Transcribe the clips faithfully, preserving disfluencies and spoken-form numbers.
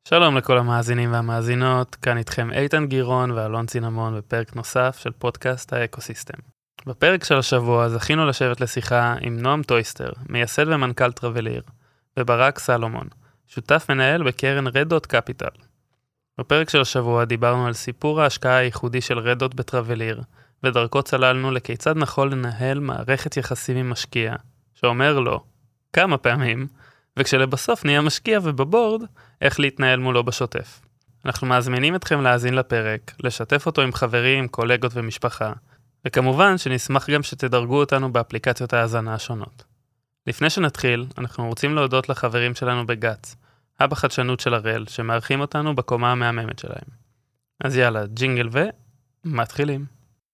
שלום לכל המאזינים והמאזינות, כאן איתכם איתן גירון ואלון צינמון בפרק נוסף של פודקאסט האקוסיסטם. בפרק של השבוע זכינו לשבת לשיחה עם נועם טויסטר, מייסד ומנכ"ל טרבליר, וברק סלומון, שותף מנהל בקרן Red Dot Capital. בפרק של השבוע דיברנו על סיפור ההשקעה הייחודי של Red Dot בטרבליר, ודרכו צללנו לכיצד נכון לנהל מערכת יחסים עם משקיע, שאומר לו כמה פעמים, וכשלבסוף נהיה משקיע ובבורד, איך להתנהל מולו בשוטף. אנחנו מזמינים אתכם להאזין לפרק, לשתף אותו עם חברים, קולגות ומשפחה, וכמובן שנשמח גם שתדרגו אותנו באפליקציות ההאזנה השונות. לפני שנתחיל, אנחנו רוצים להודות לחברים שלנו בגץ, הב החדשנות של הראל, שמארחים אותנו בקומה המהממת שלהם. אז יאללה, ג'ינגל ומתחילים.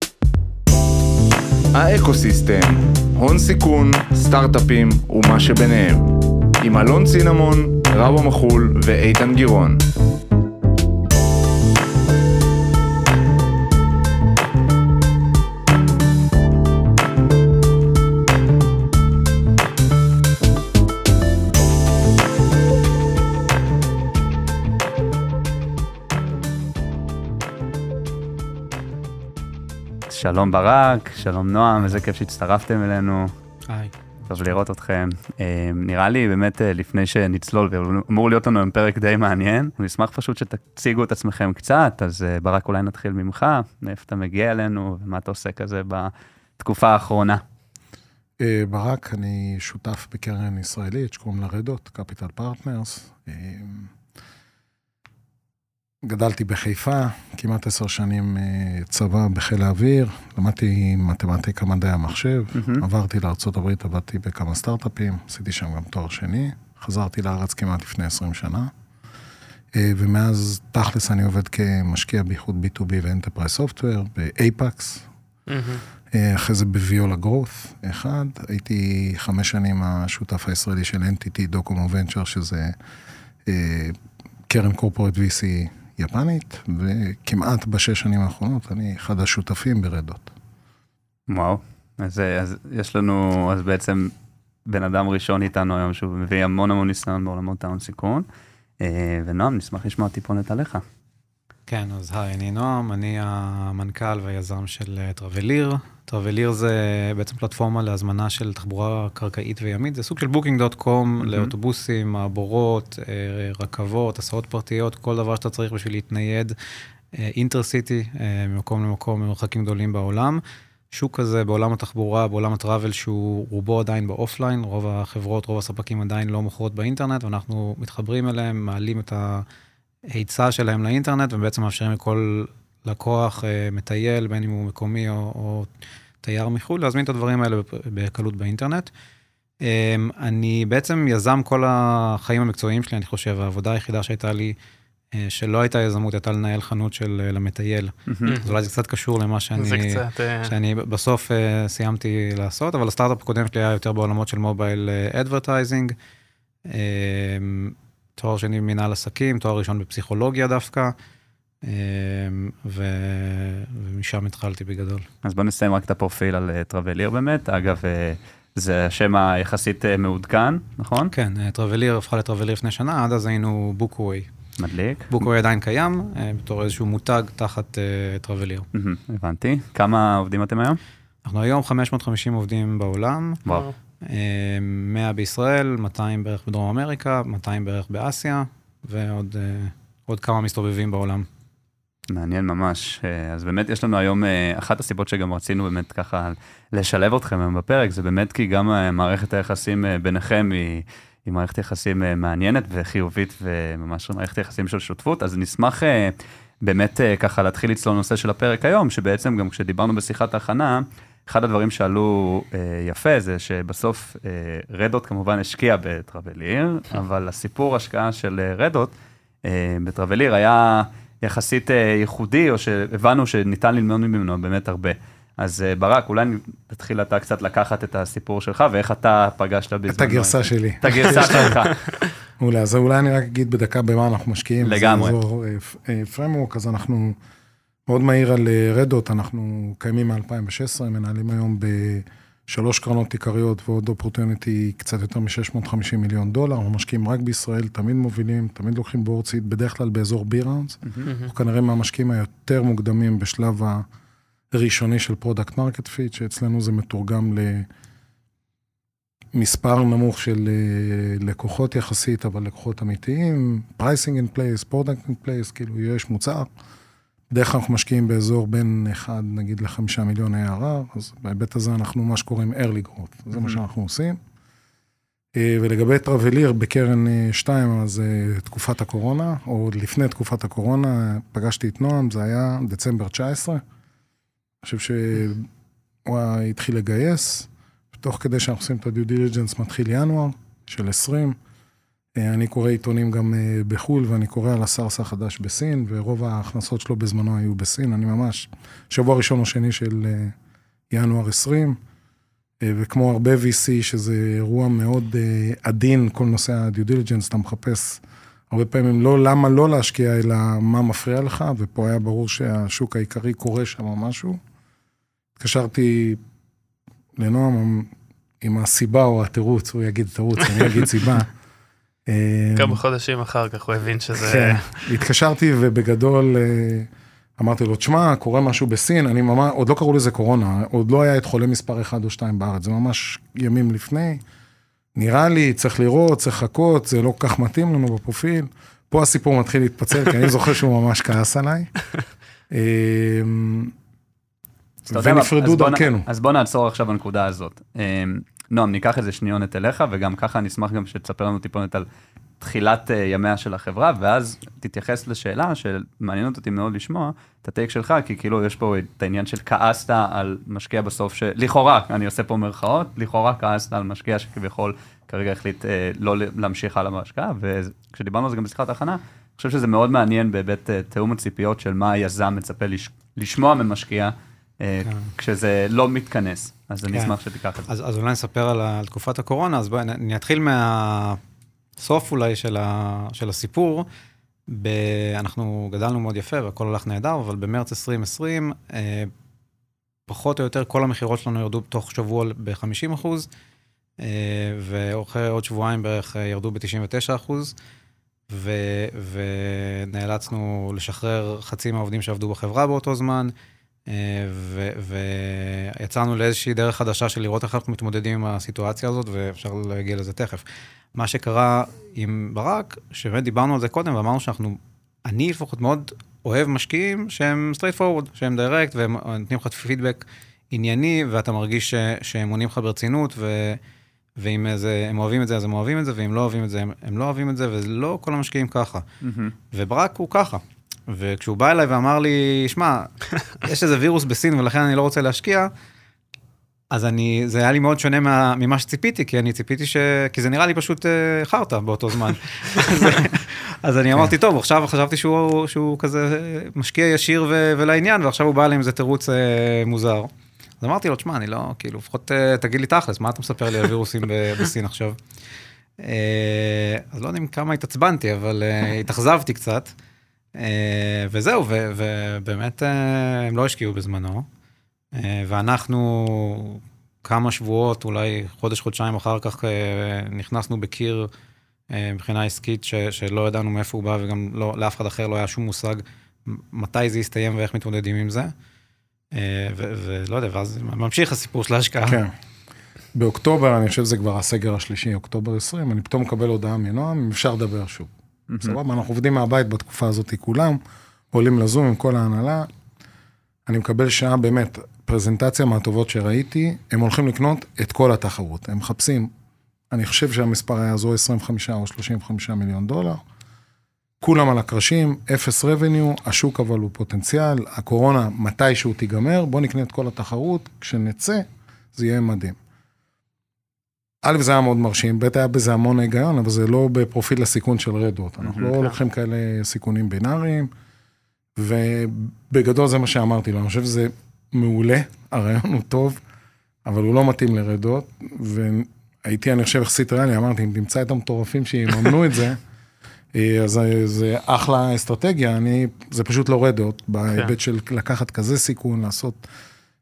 האקוסיסטם, הון סיכון, סטארט-אפים ומה שביניהם. עם אלון צינמון, רבו מחול ואיתן גירון. שלום ברק, שלום נועם, איזה כיף שהצטרפתם אלינו. היי. טוב לראות אתכם. נראה לי באמת לפני שנצלול, ואמור להיות לנו עם פרק די מעניין, אני אשמח פשוט שתציגו את עצמכם קצת, אז ברק אולי נתחיל ממך, מאיפה אתה מגיע אלינו, ומה אתה עושה כזה בתקופה האחרונה. ברק, אני שותף בקרן ישראלית, שקוראים לה Red Dot Capital Partners. גדלתי בחיפה, כמעט עשר שנים צבא בחיל האוויר, למדתי מתמטיקה מדעי המחשב, mm-hmm. עברתי לארצות הברית, עבדתי בכמה סטארט-אפים, עשיתי שם גם תואר שני, חזרתי לארץ כמעט לפני עשרים שנה, ומאז תכלס אני עובד כמשקיע בייחוד בי טו בי ואנטרפרייז סופטוור, ב-אייפקס, mm-hmm. אחרי זה בוויולה גרוס, אחד, הייתי חמש שנים השותף הישראלי של אן טי טי דוקומו ונצ'ר, שזה קרן קורפורט וי סי יפנית, וכמעט בשש שנים האחרונות אני אחד השותפים ברדות. וואו, אז, אז יש לנו, אז בעצם בן אדם ראשון איתנו היום, שהוא מביא המון המון ניסיון בעולמות ההון סיכון, ונועם, נשמח לשמוע טיפונת עליך. כן, אז היי, אני נועם, אני המנכ"ל והיזם של טרבליר. טרבליר זה בעצם פלטפורמה להזמנה של תחבורה קרקעית וימית, זה סוג של בוקינג דוט קום לאוטובוסים, מעבורות, רכבות, הסעות פרטיות, כל דבר שאתה צריך בשביל להתנייד, אינטרסיטי, ממקום למקום, ממרחקים גדולים בעולם. שוק כזה בעולם התחבורה, בעולם הטראבל, שהוא רובו עדיין באופליין, רוב החברות, רוב הספקים עדיין לא מוכרות באינטרנט, ואנחנו מתחברים אליהם, מעלים את ההיצע שלהם לאינטרנט, ובעצם מאפשרים לכל לקוח מטייל, בין אם הוא מקומי או, או תייר מחו"ל, להזמין את הדברים האלה בקלות באינטרנט. אני בעצם יזם כל החיים המקצועיים שלי, אני חושב, העבודה היחידה שהייתה לי, שלא הייתה יזמות, הייתה לנהל חנות של למטייל. אז אולי זה קצת קשור למה שאני, שאני בסוף סיימתי לעשות, אבל הסטארט-אפ הקודם שלי היה יותר בעולמות של מובייל אדברטייזינג, תואר שני במנהל עסקים, תואר ראשון בפסיכולוגיה דווקא, ו... ומשם התחלתי בגדול. אז בוא נסיים רק את הפרופיל על טרבליר באמת. אגב, זה השם היחסית מעודכן, נכון? כן, טרבליר הפכה לטרבליר לפני שנה, עד אז היינו בוקווי. מדליק. בוקווי עדיין קיים, בתור איזשהו מותג תחת טרבליר. הבנתי. כמה עובדים אתם היום? אנחנו היום חמש מאות וחמישים עובדים בעולם. וואו. מאה בישראל, מאתיים בערך בדרום אמריקה, מאתיים בערך באסיה, ועוד עוד כמה מסתובבים בעולם. מעניין ממש. אז באמת יש לנו היום, אחת הסיבות שגם רצינו באמת ככה לשלב אתכם היום בפרק, זה באמת כי גם מערכת היחסים ביניכם היא, היא מערכת יחסים מעניינת וחיובית, וממש מערכת יחסים של שותפות, אז נשמח באמת ככה להתחיל לצלול נושא של הפרק היום, שבעצם גם כשדיברנו בשיחת ההכנה, אחד הדברים שעלו אה, יפה זה שבסוף אה, רדות כמובן השקיע בטרבליר, אבל הסיפור השקעה של רדות אה, בטרבליר היה יחסית אה, ייחודי, או שהבנו שניתן ללמוד ממנו באמת הרבה. אז אה, ברק, אולי תתחיל אתה קצת לקחת את הסיפור שלך, ואיך אתה פגשת בזמן. את הגרסה שלי. את הגרסה שלך. אולי, אז אולי אני רק אגיד בדקה במה אנחנו משקיעים. לגמרי. פרמוורק, אז אנחנו מאוד מהיר על רדות, אנחנו קיימים מ-אלפיים ושש עשרה, מנהלים היום שלוש קרנות עיקריות ועוד אופורטוניטי קצת יותר מ-שש מאות וחמישים מיליון דולר, אנחנו משקיעים רק בישראל, תמיד מובילים, תמיד לוקחים בורד סיד, בדרך כלל באזור בי-ראונדס, אנחנו כנראה מהמשקיעים היותר מוקדמים בשלב הראשוני של פרודקט מרקט פיט, שאצלנו זה מתורגם למספר נמוך של לקוחות יחסית, אבל לקוחות אמיתיים, pricing in place, product in place, כאילו יש מוצר, בדרך כלל אנחנו משקיעים באזור בין אחד, נגיד, לחמישה מיליון איי אר אר, אז בהיבט הזה אנחנו מה שקוראים early growth, זה מה שאנחנו עושים. ולגבי טרבליר, בקרן שתיים, אז תקופת הקורונה, או לפני תקופת הקורונה, פגשתי את נועם, זה היה דצמבר תשע עשרה, אני חושב שהוא התחיל לגייס, תוך כדי שאנחנו עושים את הדיו דיליג'נס, מתחיל ינואר של עשרים, אני קורא עיתונים גם בחול, ואני קורא על הסארס החדש בסין, ורוב ההכנסות שלו בזמנו היו בסין, אני ממש, שבוע ראשון או שני של ינואר עשרים, וכמו הרבה וי סי, שזה אירוע מאוד עדין, כל נושא הדיו דיליג'נס, אתה מחפש הרבה פעמים לא למה לא להשקיע, אלא מה מפריע לך, ופה היה ברור שהשוק העיקרי קורה שם משהו. התקשרתי לנועם עם הסיבה או התירוץ, הוא יגיד תירוץ, אני אגיד סיבה. כמה חודשים אחר כך הוא הבין שזה... כן, התקשרתי ובגדול אמרתי לו, תשמע, קורה משהו בסין, אני ממש, עוד לא קראו לזה קורונה, עוד לא היה את חולה מספר אחד או שתיים בארץ, זה ממש ימים לפני, נראה לי, צריך לראות, צריך לחכות, זה לא כך מתאים לנו בפרופיל, פה הסיפור מתחיל להתפצל, כי אני זוכר שהוא ממש כעס עליי, ונפרדו דרכנו. אז בוא נעצור עכשיו בנקודה הזאת. נועם, ניקח איזה שניונת אליך, וגם ככה אני אשמח גם שתספר לנו טיפונת על תחילת ימיה של החברה, ואז תתייחס לשאלה שמעניינת אותי מאוד לשמוע, את הטייק שלך, כי כאילו יש פה את העניין של כעסת על משקיע בסוף, שלכאורה, אני עושה פה מרכאות, לכאורה כעסת על משקיע שכביכול כרגע החליט לא להמשיך הלאה בהשקעה, וכשדיברנו על זה גם בשיחת ההכנה, אני חושב שזה מאוד מעניין בהיבט תאום הציפיות של מה היזם מצפה לשמוע ממשקיע, כשזה לא מתכנס. אז אני אשמח שתיקח את זה. אז אולי נספר על תקופת הקורונה, אז בואי נתחיל מהסוף אולי של הסיפור. אנחנו גדלנו מאוד יפה והכל הולך נהדר, אבל במרץ עשרים עשרים, פחות או יותר כל המחירות שלנו ירדו בתוך שבוע ב-חמישים אחוז, ואחרי עוד שבועיים בערך ירדו ב-תשעים ותשעה אחוז, ונאלצנו לשחרר חצי מהעובדים שעבדו בחברה באותו זמן, ויצאנו לאיזושהי דרך חדשה של לראות איך אנחנו מתמודדים עם הסיטואציה הזאת, ואפשר להגיע לזה תכף. מה שקרה עם ברק, שבאמת דיברנו על זה קודם, ואמרנו שאנחנו, אני לפחות מאוד אוהב משקיעים שהם straight forward, שהם direct, והם נותנים לך פידבק ענייני, ואתה מרגיש שהם עונים לך ברצינות, ואם הם אוהבים את זה, אז הם אוהבים את זה, ואם לא אוהבים את זה, הם לא אוהבים את זה, ולא כל המשקיעים ככה. וברק הוא ככה. וכשהוא בא אליי ואמר לי, שמע, יש איזה וירוס בסין, ולכן אני לא רוצה להשקיע, אז אני, זה היה לי מאוד שונה מה, ממה שציפיתי, כי אני ציפיתי ש... כי זה נראה לי פשוט חרטה באותו זמן. אז, אז אני אמרתי, טוב, עכשיו חשבתי שהוא, שהוא כזה משקיע ישיר ו, ולעניין, ועכשיו הוא בא אליי עם איזה תירוץ מוזר. אז אמרתי לו, תשמע, אני לא, כאילו, לפחות תגיד לי תכלס, מה אתה מספר לי על וירוסים בסין עכשיו? אז לא יודע כמה התעצבנתי, אבל התאכזבתי קצת. וזהו, ובאמת הם לא השקיעו בזמנו, ואנחנו כמה שבועות, אולי חודש, חודשיים אחר כך נכנסנו בקיר מבחינה עסקית שלא ידענו מאיפה הוא בא, וגם לאף אחד אחר לא היה שום מושג מתי זה יסתיים ואיך מתמודדים עם זה, ולא יודע, ואז ממשיך הסיפור של ההשקעה. כן. באוקטובר, אני חושב שזה כבר הסגר השלישי, אוקטובר עשרים, אני פתאום מקבל הודעה מנועם, אם אפשר לדבר שוב. סבבה, אנחנו עובדים מהבית בתקופה הזאת כולם, עולים לזום עם כל ההנהלה, אני מקבל שעה באמת, פרזנטציה מהטובות שראיתי, הם הולכים לקנות את כל התחרות, הם מחפשים, אני חושב שהמספר היה זו עשרים וחמישה או שלושים וחמישה מיליון דולר, כולם על הקרשים, אפס רבניו, השוק אבל הוא פוטנציאל, הקורונה מתישהו תיגמר, בוא נקנה את כל התחרות, כשנצא, זה יהיה מדהים. א', זה היה מאוד מרשים, ב' היה בזה המון היגיון, אבל זה לא בפרופיל הסיכון של רדות. אנחנו לא לוקחים כאלה סיכונים בינאריים, ובגדול זה מה שאמרתי לו, אני חושב שזה מעולה, הרעיון הוא טוב, אבל הוא לא מתאים לרדות, והייתי, אני חושב, יחסית ריאלי, אמרתי, אם תמצא את המטורפים שיממנו את זה, אז זה אחלה אסטרטגיה, אני, זה פשוט לא רדות, בהיבט של לקחת כזה סיכון, לעשות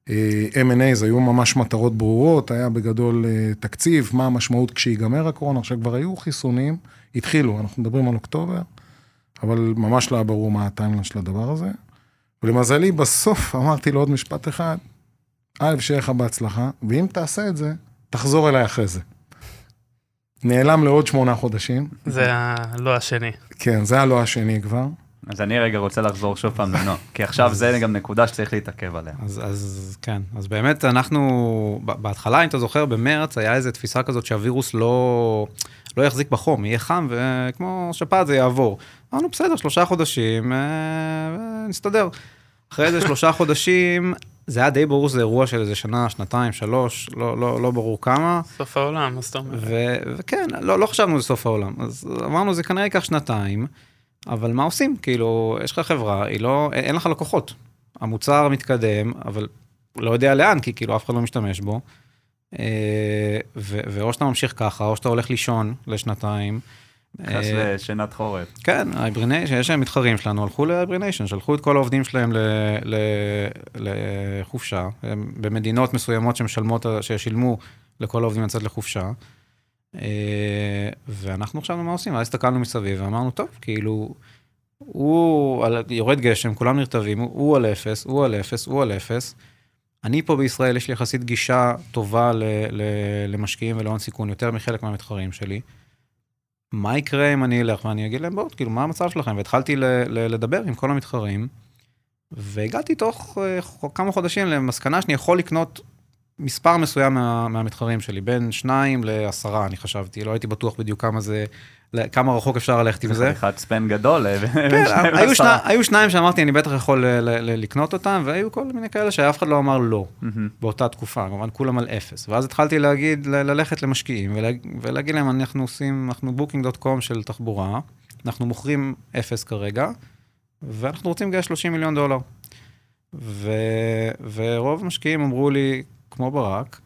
אם אנד איז היו ממש מטרות ברורות, היה בגדול תקציב, מה המשמעות כשיגמר הקורונה, עכשיו כבר היו חיסונים, התחילו, אנחנו מדברים על אוקטובר, אבל ממש לא היה ברור מה הטיימליין של הדבר הזה, ולמזלי בסוף אמרתי לו עוד משפט אחד, א' שיהיה לך בהצלחה, ואם תעשה את זה, תחזור אליי אחרי זה. נעלם לעוד שמונה חודשים. זה הלא השני. כן, זה הלא השני כבר. אז אני רגע רוצה לחזור שוב פעם לנוע, כי עכשיו זה גם נקודה שצריך להתעכב עליה. אז, אז כן, אז באמת אנחנו, בהתחלה, אם אתה זוכר, במרץ היה איזו תפיסה כזאת שהווירוס לא, לא יחזיק בחום, יהיה חם, וכמו שפעת זה יעבור. אמרנו, בסדר, שלושה חודשים, נסתדר. אחרי איזה שלושה חודשים, זה היה די ברור, זה אירוע של איזה שנה, שנתיים, שלוש, לא, לא, לא ברור כמה. סוף העולם, מה זאת אומרת? וכן, לא, לא חשבנו זה סוף העולם. אז אמרנו, זה כנראה ייקח שנתיים, אבל מה עושים? כאילו, יש לך חברה, היא לא, אין לך לקוחות. המוצר מתקדם, אבל לא יודע לאן, כי כאילו אף אחד לא משתמש בו. ו- ואו שאתה ממשיך ככה, או שאתה הולך לישון לשנתיים. נכנס לשנת חורף. כן, שיש להם מתחרים שלנו, הלכו להיברניישן, שלחו את כל העובדים שלהם לחופשה, במדינות מסוימות שמשלמות, ששילמו לכל העובדים לצאת לחופשה. ואנחנו עכשיו מה עושים? אז הסתכלנו מסביב ואמרנו, טוב, כאילו, הוא יורד גשם, כולם נרטבים, הוא על אפס, הוא על אפס, הוא על אפס. אני פה בישראל, יש לי יחסית גישה טובה למשקיעים ולהון סיכון, יותר מחלק מהמתחרים שלי. מה יקרה אם אני אלך ואני אגיד להם, בואו, כאילו, מה המצב שלכם? והתחלתי לדבר עם כל המתחרים, והגעתי תוך כמה חודשים למסקנה שאני יכול לקנות מספר מסוים מה, מהמתחרים שלי, בין שניים לעשרה, אני חשבתי, לא הייתי בטוח בדיוק כמה זה, כמה רחוק אפשר ללכת עם זה. זה חתיכת ספן גדול. כן, היו, שני, היו שניים שאמרתי, אני בטח יכול ל, ל, לקנות אותם, והיו כל מיני כאלה שאף אחד לא אמר לא, באותה תקופה, כמובן כולם על אפס. ואז התחלתי להגיד, ל, ללכת למשקיעים, ולה, ולהגיד להם, אנחנו עושים, אנחנו בוקינג דוט קום של תחבורה, אנחנו מוכרים אפס כרגע, ואנחנו רוצים לגייס שלושים מיליון דולר. ו, ורוב המשקיעים אמרו לי, כמו ברק,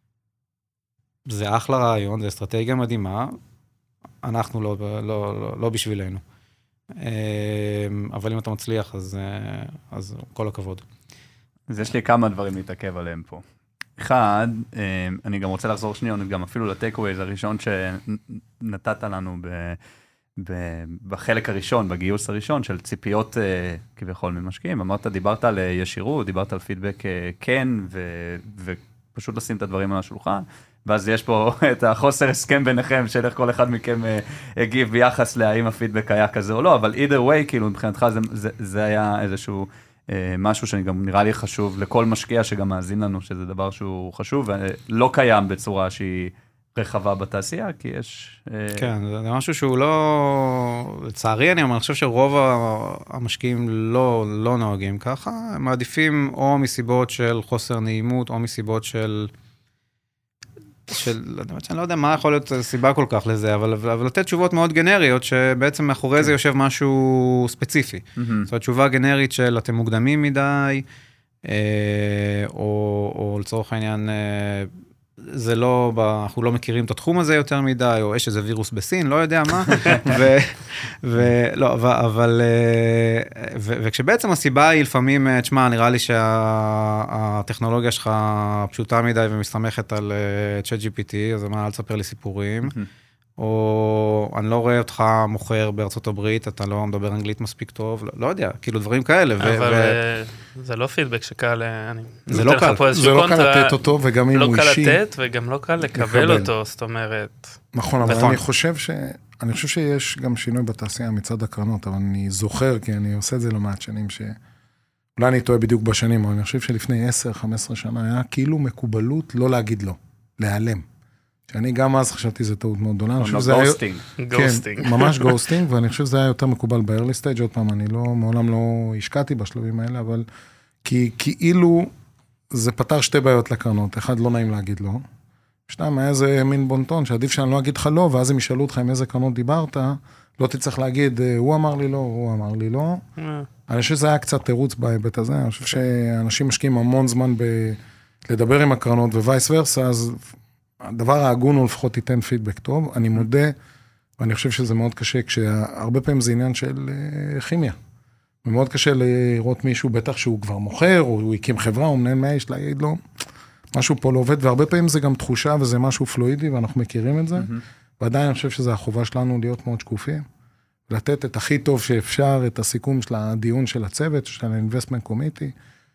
זה אחלה רעיון, זה אסטרטגיה מדהימה, אנחנו לא, לא, לא, לא בשבילנו. אבל אם אתה מצליח, אז, אז כל הכבוד. אז יש לי כמה דברים להתעכב עליהם פה. אחד, אני גם רוצה לחזור שנייה, גם אפילו לטייק-אווייז הראשון שנתת לנו ב, ב, בחלק הראשון, בגיוס הראשון, של ציפיות כביכול ממשקיעים. אמרת, דיברת על ישירות, דיברת על פידבק כן, ו, ופשוט לשים את הדברים על השולחן. ואז יש פה את החוסר הסכם ביניכם, של איך כל אחד מכם הגיב ביחס להאם הפידבק היה כזה או לא, אבל either way, כאילו, מבחינתך זה, זה, זה היה איזשהו אה, משהו שגם נראה לי חשוב לכל משקיע שגם מאזין לנו, שזה דבר שהוא חשוב, ולא קיים בצורה שהיא רחבה בתעשייה, כי יש... אה... כן, זה משהו שהוא לא... לצערי אני אומר, אני חושב שרוב המשקיעים לא, לא נוהגים ככה, הם מעדיפים או מסיבות של חוסר נעימות, או מסיבות של... של, אני לא יודע מה יכול להיות סיבה כל כך לזה, אבל, אבל לתת תשובות מאוד גנריות, שבעצם מאחורי זה יושב משהו ספציפי. זאת אומרת, תשובה גנרית של אתם מוקדמים מדי, או, או לצורך העניין, זה לא, אנחנו לא מכירים את התחום הזה יותר מדי, או יש איזה וירוס בסין, לא יודע מה, ו, ולא, אבל, ו, וכשבעצם הסיבה היא לפעמים, תשמע, נראה לי שהטכנולוגיה שלך פשוטה מדי ומסתמכת על צ'אט ג'י פי טי, אז מה, אל תספר לי סיפורים, או אני לא רואה אותך מוכר בארצות הברית, אתה לא מדבר אנגלית מספיק טוב, לא יודע, כאילו דברים כאלה. אבל זה לא פידבק שקל, זה לא קל, זה לא קל לתת אותו, וגם אם הוא אישי. לא קל לתת, וגם לא קל לקבל אותו, זאת אומרת. נכון, אבל אני חושב ש... אני חושב שיש גם שינוי בתעשייה מצד הקרנות, אבל אני זוכר, כי אני עושה את זה לא מעט שנים, שאולי אני טועה בדיוק בשנים, אבל אני חושב שלפני עשר חמש עשרה שנה היה כאילו מקובלות לא להגיד לא, להיעלם. שאני גם אז חשבתי זה טעות מאוד גדולה. גוסטינג. גוסטינג. כן, ממש גוסטינג, ואני חושב שזה היה יותר מקובל ב-early stage, עוד פעם, אני לא, מעולם לא השקעתי בשלבים האלה, אבל כי כאילו זה פתר שתי בעיות לקרנות. אחד, לא נעים להגיד לא. שתיים, היה איזה מין בונטון, שעדיף שאני לא אגיד לך לא, ואז הם ישאלו אותך עם איזה קרנות דיברת, לא תצטרך להגיד, הוא אמר לי לא, הוא אמר לי לא. אני חושב שזה היה קצת תירוץ בהיבט הזה, אני חושב שאנשים משקיעים המון זמן ב- לדבר עם הקרנות, ווייס ורסה, אז הדבר ההגון הוא לפחות ייתן פידבק טוב. אני מודה, ואני חושב שזה מאוד קשה, כשהרבה פעמים זה עניין של כימיה. ומאוד קשה לראות מישהו, בטח שהוא כבר מוכר, או הוא הקים חברה, או מנהל מה יש להגיד לו, משהו פה לא עובד, והרבה פעמים זה גם תחושה, וזה משהו פלואידי, ואנחנו מכירים את זה, ועדיין אני חושב שזו החובה שלנו להיות מאוד שקופים, לתת את הכי טוב שאפשר, את הסיכום של הדיון של הצוות, של ה-investment committee,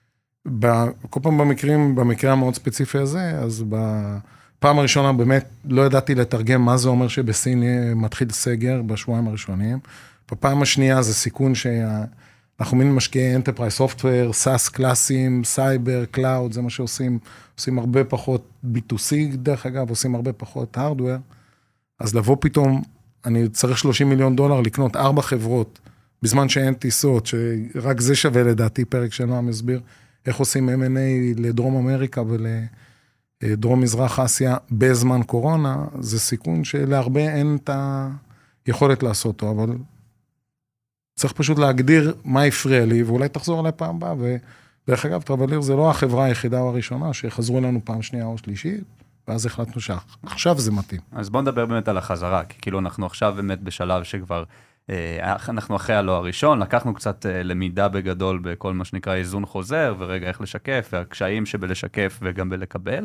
כל פעם במקרים, במקרה המאוד ספציפי הזה, אז בפעם הראשונה באמת לא ידעתי לתרגם מה זה אומר שבסין מתחיל סגר בשבועיים הראשונים, בפעם השנייה זה סיכון שאנחנו מין משקיעי Enterprise Software, סאס קלאסים, סייבר, קלאוד, זה מה שעושים, עושים הרבה פחות בי טו סי דרך אגב, עושים הרבה פחות Hardware, אז לבוא פתאום, אני צריך שלושים מיליון דולר לקנות ארבע חברות, בזמן שאין טיסות, שרק זה שווה לדעתי פרק שנועם מסביר, איך עושים אם אנד איי לדרום אמריקה ולדרום מזרח אסיה בזמן קורונה, זה סיכון שלהרבה אין את היכולת לעשות אותו, אבל צריך פשוט להגדיר מה יפריע לי, ואולי תחזור עליי פעם הבאה, ודרך אגב, טרבליר זה לא החברה היחידה או הראשונה, שחזרו אלינו פעם שנייה או שלישית, ואז החלטנו שעכשיו זה מתאים. אז בואו נדבר באמת על החזרה, כי כאילו אנחנו עכשיו באמת בשלב שכבר, אנחנו אחרי הלא הראשון, לקחנו קצת למידה בגדול בכל מה שנקרא איזון חוזר, ורגע איך לשקף, והקשיים שבלשקף וגם בלקבל.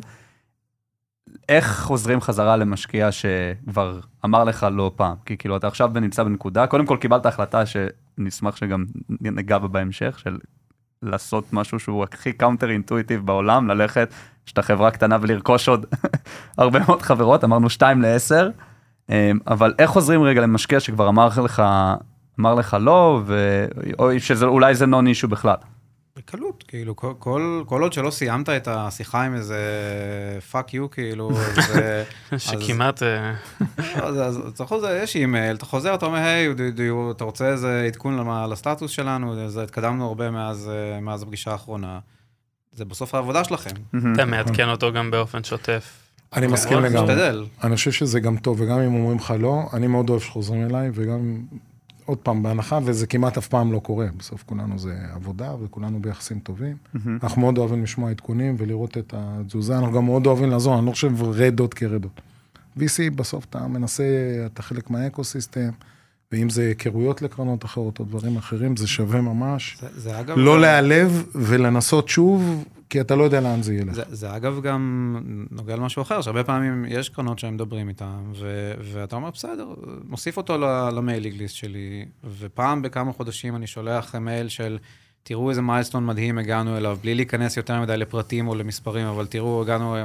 איך חוזרים חזרה למשקיע שכבר אמר לך לא פעם? כי כאילו אתה עכשיו נמצא בנקודה, קודם כל קיבלת החלטה שנשמח שגם נגע בה בהמשך, של לעשות משהו שהוא הכי קאונטר אינטואיטיב בעולם, ללכת, שאתה חברה קטנה ולרכוש עוד הרבה מאוד חברות, אמרנו שתיים לעשר, אבל איך חוזרים רגע למשקיע שכבר אמר לך, אמר לך לא, ו... או שאולי זה נון אישו בכלל? בקלות, כאילו, כל, כל, כל עוד שלא סיימת את השיחה עם איזה fuck you, כאילו, זה... שכמעט... אז, אז אתה חוזר, יש אימייל, אתה חוזר, אתה אומר, היי, אתה רוצה איזה עדכון לסטטוס שלנו, אז התקדמנו הרבה מאז, מאז הפגישה האחרונה, זה בסוף העבודה שלכם. אתה מעדכן אותו גם באופן שוטף. אני מסכים לגמרי. אני חושב שזה גם טוב, וגם אם אומרים לך לא, אני מאוד אוהב שחוזרים אליי, וגם עוד פעם בהנחה, וזה כמעט אף פעם לא קורה. בסוף כולנו זה עבודה, וכולנו ביחסים טובים. אנחנו מאוד אוהבים לשמוע עדכונים, ולראות את התזוזה. אנחנו גם מאוד אוהבים לעזור, אני לא חושב רדות כרדות. וי סי בסוף אתה מנסה, אתה חלק מהאקוסיסטם, ואם זה היכרויות לקרנות אחרות או דברים אחרים, זה שווה ממש. זה, זה אגב לא להיעלב ולנסות שוב, כי אתה לא יודע לאן זה ילך. זה, זה אגב גם נוגע למשהו אחר, שהרבה פעמים יש קרנות שהם מדברים איתם, ו, ואתה אומר, בסדר, מוסיף אותו למיילינג ליסט שלי, ופעם בכמה חודשים אני שולח מייל של, תראו איזה מיילסטון מדהים הגענו אליו, בלי להיכנס יותר מדי לפרטים או למספרים, אבל תראו, הגענו...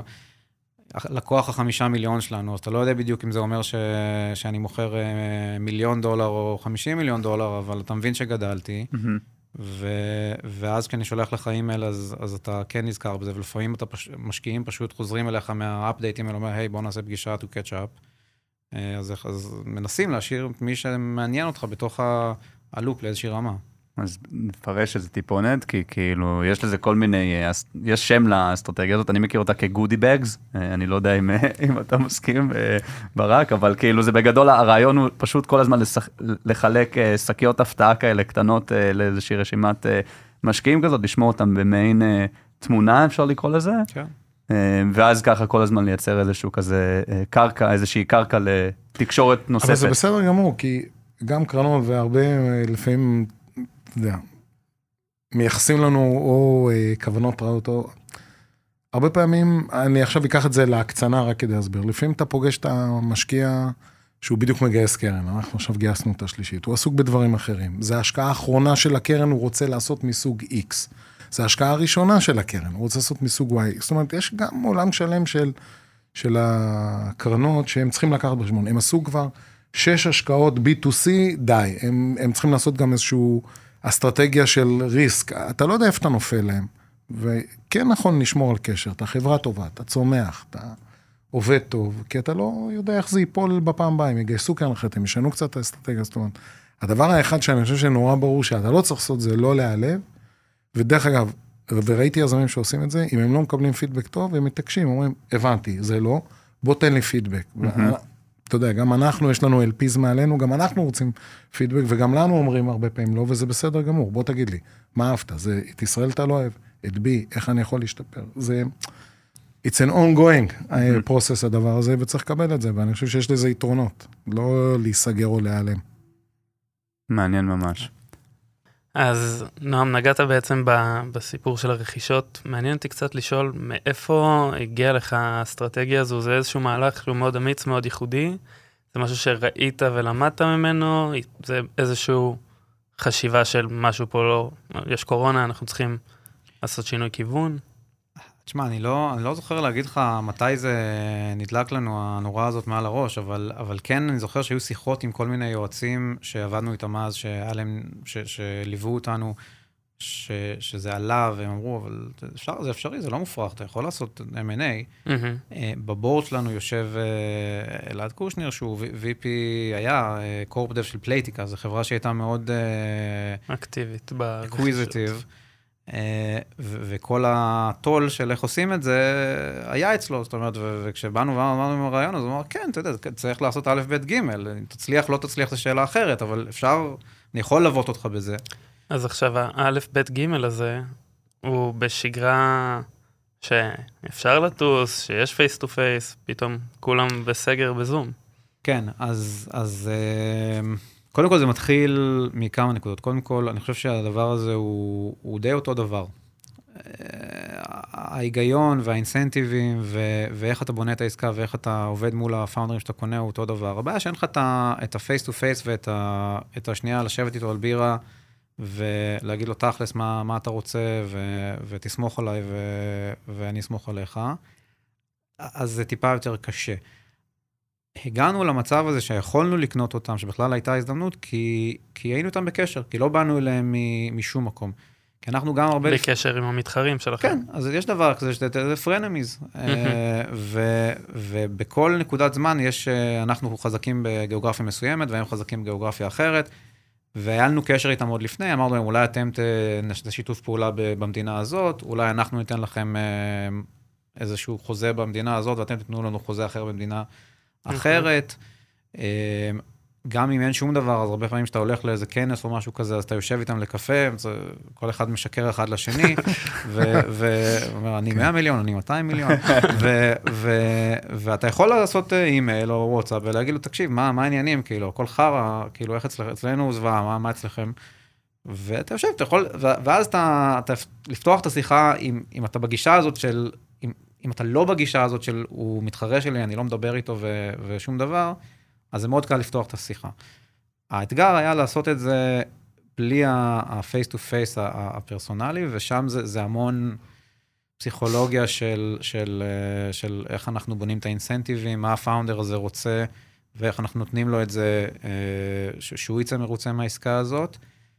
לקוח החמישה מיליון שלנו, אז אתה לא יודע בדיוק אם זה אומר ש... שאני מוכר מיליון דולר או חמישים מיליון דולר, אבל אתה מבין שגדלתי, mm-hmm. ו... ואז כשאני שולח לך אימייל, אז, אז אתה כן נזכר בזה, ולפעמים אתה פש... משקיעים פשוט חוזרים אליך מהאפדייטים, ואומר, היי, בוא נעשה פגישה to catch up. אז, אז מנסים להשאיר את מי שמעניין אותך בתוך הלופ לאיזושהי רמה. אז נפרש איזה טיפונת, כי כאילו, יש לזה כל מיני, יש שם לאסטרטגיה הזאת, אני מכיר אותה כגודי בגס, אני לא יודע אם, אם אתה מסכים ברק, אבל כאילו זה בגדול, הרעיון הוא פשוט כל הזמן לשח, לחלק שקיות הפתעה כאלה קטנות לאיזושהי רשימת משקיעים כזאת, לשמור אותם במעין תמונה, אפשר לקרוא לזה, כן. ואז ככה כל הזמן לייצר איזשהו כזה קרקע, איזושהי קרקע לתקשורת נוספת. אבל זה בסדר גמור, כי גם קרנות והרבה לפעמים, אתה יודע, מייחסים לנו או אה, כוונות רעות, או... הרבה פעמים, אני עכשיו אקח את זה להקצנה רק כדי להסביר. לפעמים אתה פוגש את המשקיע שהוא בדיוק מגייס קרן, אנחנו עכשיו גייסנו את השלישית, הוא עסוק בדברים אחרים. זה ההשקעה האחרונה של הקרן, הוא רוצה לעשות מסוג X. זה ההשקעה הראשונה של הקרן, הוא רוצה לעשות מסוג Y. זאת אומרת, יש גם עולם שלם של, של הקרנות שהם צריכים לקחת בחשבון. הם עשו כבר שש השקעות בי טו סי, די. הם, הם צריכים לעשות גם איזשהו... אסטרטגיה של ריסק, אתה לא יודע איפה אתה נופל להם, וכן נכון לשמור על קשר, אתה חברה טובה, אתה צומח, אתה עובד טוב, כי אתה לא יודע איך זה ייפול בפעם הבאה, הם יגייסו כאן אחרת, הם ישנו קצת את האסטרטגיה, זאת אומרת, הדבר האחד שאני חושב שנורא ברור שאתה לא צריך לעשות זה לא להיעלב, ודרך אגב, וראיתי יזמים שעושים את זה, אם הם לא מקבלים פידבק טוב, הם מתעקשים, אומרים, הבנתי, זה לא, בוא תן לי פידבק, אתה יודע, גם אנחנו, יש לנו אל פיז מעלינו, גם אנחנו רוצים פידבק, וגם לנו אומרים הרבה פעמים לא, וזה בסדר גמור. בוא תגיד לי, מה אהבת? זה, את ישראל אתה לא אוהב, את בי, איך אני יכול להשתפר? זה, it's an ongoing process הדבר הזה, וצריך לקבל את זה, ואני חושב שיש לזה יתרונות, לא להיסגר או להיעלם. מעניין ממש. אז נועם, נגעת בעצם בסיפור של הרכישות. מעניין אותי קצת לשאול מאיפה הגיע לך האסטרטגיה הזו. זה איזשהו מהלך שהוא מאוד אמיץ, מאוד ייחודי. זה משהו שראית ולמדת ממנו. זה איזשהו חשיבה של משהו פה לא... יש קורונה, אנחנו צריכים לעשות שינוי כיוון. תשמע, אני לא, אני לא זוכר להגיד לך מתי זה נדלק לנו, הנורא הזאת מעל הראש, אבל, אבל כן, אני זוכר שהיו שיחות עם כל מיני יועצים שעבדנו איתם אז, שעליהם, ש, שליוו אותנו, ש, שזה עלה, והם אמרו, אבל אפשר, זה אפשרי, זה לא מופרך, אתה יכול לעשות אם אנד איי. Mm-hmm. בבורד שלנו יושב אלעד קושניר, שהוא וי פי היה, קורפ דב של פלייטיקה, זו חברה שהייתה מאוד... אקטיבית. אקוויזיטיב. וכל הטול של איך עושים את זה היה אצלו, זאת אומרת, וכשבאנו ואמרנו עם הרעיון, אז הוא אמר, כן, אתה יודע, צריך לעשות א', ב', ג', תצליח, לא תצליח, זו שאלה אחרת, אבל אפשר, אני יכול לבוא אותך בזה. אז עכשיו, הא', ב', ג' הזה, הוא בשגרה שאפשר לטוס, שיש פייס טו פייס, פתאום כולם בסגר בזום. כן, אז, אז קודם כל זה מתחיל מכמה נקודות. קודם כל, אני חושב שהדבר הזה הוא, הוא די אותו דבר. ההיגיון והאינסנטיבים ו- ואיך אתה בונה את העסקה ואיך אתה עובד מול הפאונדרים שאתה קונה הוא אותו דבר. הבעיה שאין לך את ה-face to face ואת ה- את השנייה לשבת איתו על בירה ולהגיד לו תכלס מה, מה אתה רוצה ו- ותסמוך עליי ו- ואני אסמוך עליך. אז זה טיפה יותר קשה. הגענו למצב הזה שיכולנו לקנות אותם, שבכלל הייתה הזדמנות, כי, כי היינו איתם בקשר, כי לא באנו אליהם משום מקום. כי אנחנו גם הרבה... בקשר עם המתחרים שלכם. כן, אז יש דבר כזה, שזה פרנמיז. ובכל נקודת זמן יש, אנחנו חזקים בגיאוגרפיה מסוימת, והם חזקים בגיאוגרפיה אחרת, והיה לנו קשר איתם עוד לפני, אמרנו להם, אולי אתם תעשו שיתוף פעולה במדינה הזאת, אולי אנחנו ניתן לכם איזשהו חוזה במדינה הזאת, ואתם תתנו לנו חוזה אחר במדינה אחרת. גם אם אין שום דבר, אז הרבה פעמים שאתה הולך לאיזה כנס או משהו כזה, אז אתה יושב איתם לקפה, כל אחד משקר אחד לשני, ואומר, אני מאה מיליון, אני מאתיים מיליון, ואתה יכול לעשות אימייל או וואטסאפ, ולהגיד לו, תקשיב, מה העניינים, כאילו, כל חרא, כאילו, איך אצלנו זוועה, מה אצלכם? ואתה יושב, אתה יכול, ואז אתה לפתוח את השיחה, אם אתה בגישה הזאת של, אם אתה לא בגישה הזאת של, הוא מתחרה שלי, אני לא מדבר איתו ושום דבר, אז זה מאוד קל לפתוח את השיחה. האתגר היה לעשות את זה בלי ה-face to face הפרסונלי, ושם זה, זה המון פסיכולוגיה של, של, של איך אנחנו בונים את האינסנטיבים, מה הפאונדר הזה רוצה, ואיך אנחנו נותנים לו את זה, שהוא יצא מרוצה מהעסקה הזאת.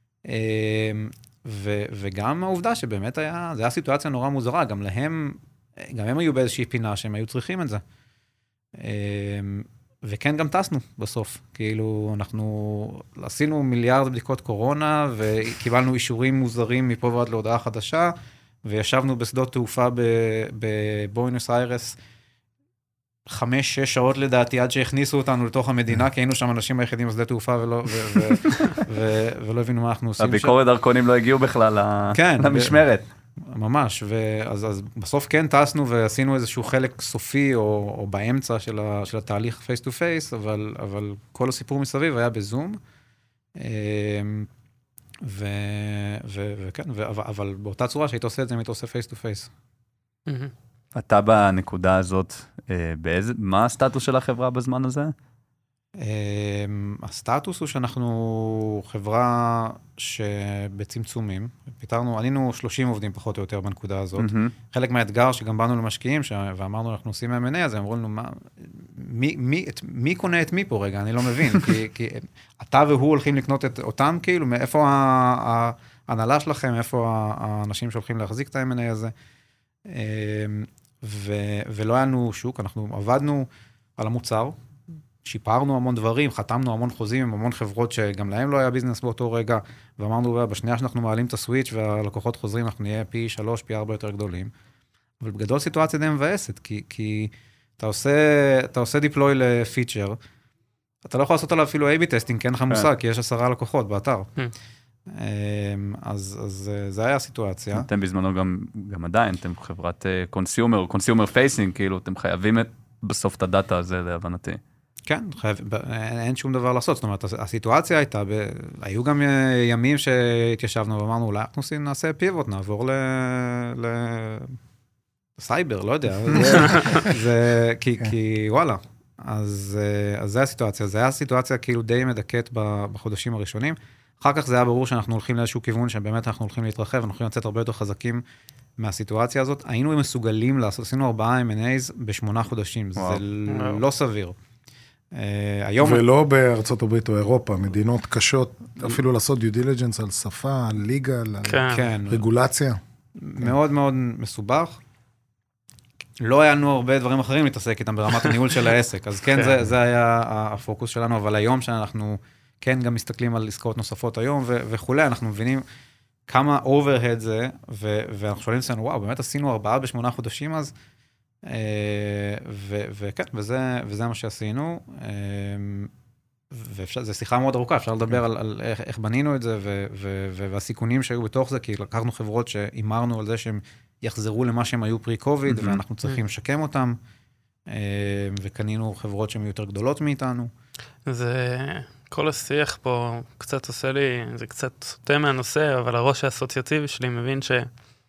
ו, וגם העובדה שבאמת היה, זה היה סיטואציה נורא מוזרה, גם להם, גם הם היו באיזושהי פינה שהם היו צריכים את זה. וכן, גם טסנו בסוף. כאילו, אנחנו עשינו מיליארד בדיקות קורונה, וקיבלנו אישורים מוזרים מפה ועד להודעה חדשה, וישבנו בשדות תעופה בבואנוס איירס, חמש, שש שעות לדעתי, עד שהכניסו אותנו לתוך המדינה, כי היינו שם אנשים היחידים בשדה תעופה, ולא, ו, ו, ו, ולא הבינו מה אנחנו עושים. הביקורת דרכונים לא הגיעו בכלל כן, למשמרת. ממש, ואז אז בסוף כן טסנו ועשינו איזשהו חלק סופי או, או באמצע של, ה, של התהליך פייס טו פייס, אבל, אבל כל הסיפור מסביב היה בזום, ו, ו, וכן, ו, אבל באותה צורה שהיית עושה את זה, אם היית עושה פייס טו פייס. אתה בנקודה הזאת, באיזה, מה הסטטוס של החברה בזמן הזה? הסטטוס הוא שאנחנו חברה שבצמצומים, פיתרנו, עלינו שלושים עובדים פחות או יותר בנקודה הזאת. חלק מהאתגר שגם באנו למשקיעים, ואמרנו אנחנו עושים אם אנד איי, אז הם אמרו לנו, מי קונה את מי פה רגע? אני לא מבין, כי אתה והוא הולכים לקנות את אותם, כאילו, מאיפה ההנהלה שלכם, איפה האנשים שהולכים להחזיק את ה-אם אנד איי הזה, ולא היה לנו שוק, אנחנו עבדנו על המוצר, שיפרנו המון דברים, חתמנו המון חוזים עם המון חברות שגם להם לא היה ביזנס באותו רגע, ואמרנו, בשנייה שאנחנו מעלים את הסוויץ' והלקוחות חוזרים, אנחנו נהיה פי שלוש, פי ארבע יותר גדולים. אבל בגדול סיטואציה די מבאסת, כי, כי אתה עושה, אתה עושה דיפלוי לפיצ'ר, אתה לא יכול לעשות עליו אפילו איי בי טסטינג, כי אין לך מושג, כי יש עשרה לקוחות באתר. אז, אז זה היה הסיטואציה. אתם בזמנו גם, גם עדיין, אתם חברת קונסיומר, קונסיומר פייסינג, כאילו, אתם חייבים בסוף את הדאטה הזה, להבנתי. כן, אין שום דבר לעשות, זאת אומרת, הסיטואציה הייתה, היו גם ימים שהתיישבנו ואמרנו, אולי אנחנו נעשה פיבוט, נעבור לסייבר, לא יודע, כי וואלה, אז זה הסיטואציה, זה היה הסיטואציה כאילו די מדכאת בחודשים הראשונים, אחר כך זה היה ברור שאנחנו הולכים לאיזשהו כיוון, שבאמת אנחנו הולכים להתרחב, אנחנו הולכים לצאת הרבה יותר חזקים מהסיטואציה הזאת, היינו מסוגלים לעשות, עשינו ארבעה אם אנד איז בשמונה חודשים, זה לא סביר. ולא בארצות הברית או אירופה, מדינות קשות, אפילו לעשות due diligence על שפה, על ליגה, על רגולציה. מאוד מאוד מסובך. לא היה לנו הרבה דברים אחרים להתעסק איתם ברמת הניהול של העסק, אז כן, זה היה הפוקוס שלנו, אבל היום שאנחנו כן גם מסתכלים על עסקאות נוספות היום וכולי, אנחנו מבינים כמה overhead זה, ואנחנו שואלים לנו, וואו, באמת עשינו ארבעה בשמונה חודשים אז, וכן, וזה מה שעשינו, וזו שיחה מאוד ארוכה, אפשר לדבר על איך בנינו את זה, והסיכונים שהיו בתוך זה, כי לקחנו חברות שאימרנו על זה שהם יחזרו למה שהם היו פרי-קוביד, ואנחנו צריכים לשקם אותם, וקנינו חברות שהן יותר גדולות מאיתנו. זה, כל השיח פה קצת עושה לי, זה קצת סוטה מהנושא, אבל הראש האסוציאטיבי שלי מבין ש...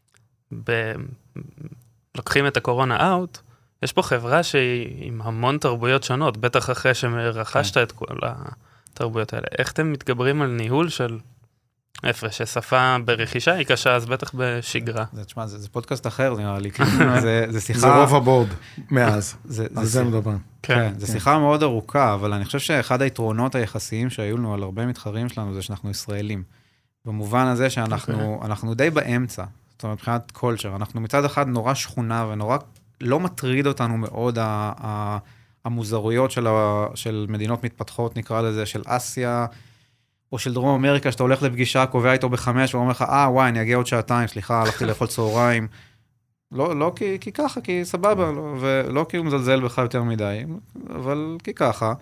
לוקחים את הקורונה אאוט, יש פה חברה שהיא עם המון תרבויות שונות, בטח אחרי שרכשת את כל התרבויות האלה. איך אתם מתגברים על ניהול של הפרש, ששפה ברכישה היא קשה, אז בטח בשגרה. זה, תשמע, זה, זה פודקאסט אחר, זה נראה לי. זה, זה שיחה... זה רוב הבורד, מאז. זה, על זה מדבר. כן, זה שיחה מאוד ארוכה, אבל אני חושב שאחד היתרונות היחסיים שהיו לנו על הרבה מתחרים שלנו, זה שאנחנו ישראלים. במובן הזה שאנחנו אנחנו די באמצע. זאת אומרת, מבחינת קולצ'ר, אנחנו מצד אחד נורא שכונה, ונורא לא מטריד אותנו מאוד המוזרויות של, של מדינות מתפתחות, נקרא לזה, של אסיה, או של דרום אמריקה, שאתה הולך לפגישה, קובע איתו בחמש, ואומר לך, אה, וואי, אני אגיע עוד שעתיים, סליחה, הלכתי לאכול צהריים. לא, לא כי, כי ככה, כי סבבה, לא, ולא כי הוא מזלזל בך יותר מדי, אבל כי ככה.